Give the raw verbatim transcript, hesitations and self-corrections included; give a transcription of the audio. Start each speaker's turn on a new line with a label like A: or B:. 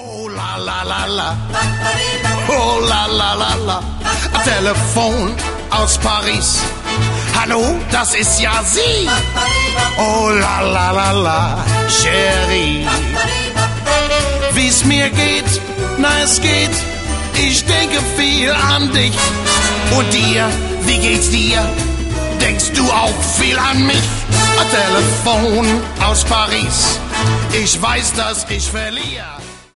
A: Oh la la la la, oh la la la la, Telefon aus Paris. Hallo, das ist ja sie. Oh la la la la, Chérie. Wie's mir geht, na es geht, ich denke viel an dich. Und dir, wie geht's dir? Denkst du auch viel an mich? Telefon aus Paris, ich weiß, dass ich verliere.